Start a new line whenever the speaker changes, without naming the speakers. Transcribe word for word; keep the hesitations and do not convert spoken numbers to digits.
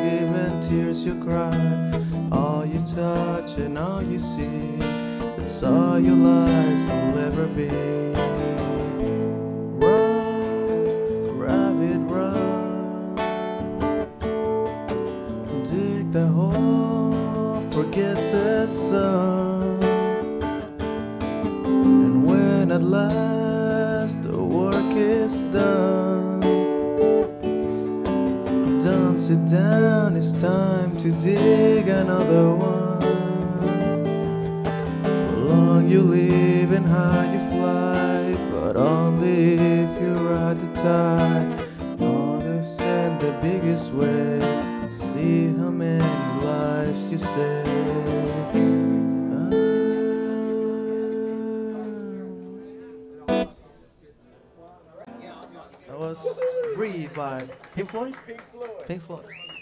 live and tears you cry. All you touch and all you see, that's all your life will ever be. Run, rabbit, run. Dig the hole, forget the sun. And when at last the work is done, don't sit down, it's time to dig another one. For long you live and high you fly, but only if you ride the tide. Honest and the biggest way, see how many lives you save. That was Breathe by Pink Floyd?
Pink Floyd.
Pink Floyd.